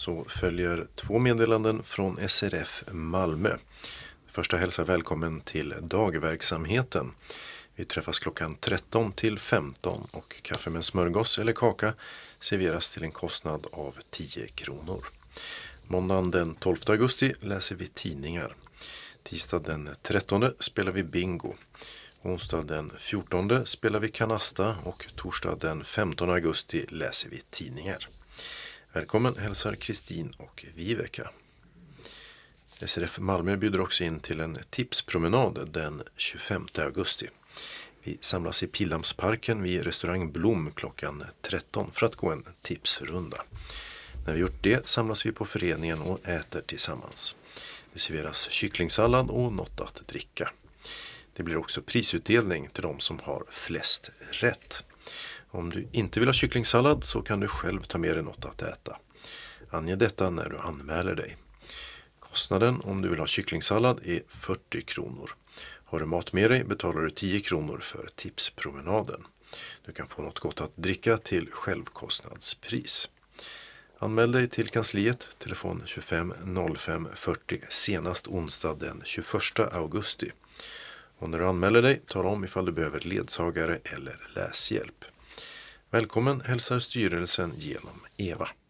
så följer 2 meddelanden från SRF Malmö. Första hälsar välkommen till dagverksamheten. Vi träffas klockan 13 till 15 och kaffe med smörgås eller kaka serveras till en kostnad av 10 kronor. Måndagen den 12 augusti läser vi tidningar. Tisdag den 13 spelar vi bingo. Onsdag den 14 spelar vi kanasta och torsdag den 15 augusti läser vi tidningar. Välkommen hälsar Kristin och Viveka. SRF Malmö bjuder också in till en tipspromenad den 25 augusti. Vi samlas i Pildammsparken vid restaurang Blom klockan 13 för att gå en tipsrunda. När vi gjort det samlas vi på föreningen och äter tillsammans. Det serveras kycklingsallad och något att dricka. Det blir också prisutdelning till de som har flest rätt. Om du inte vill ha kycklingsallad så kan du själv ta med dig något att äta. Ange detta när du anmäler dig. Kostnaden om du vill ha kycklingsallad är 40 kronor. Har du mat med dig betalar du 10 kronor för tipspromenaden. Du kan få något gott att dricka till självkostnadspris. Anmäl dig till kansliet, telefon 25 05 40 senast onsdag den 21 augusti. Och när du anmäler dig, tala om ifall du behöver ledsagare eller läshjälp. Välkommen hälsar styrelsen genom Eva.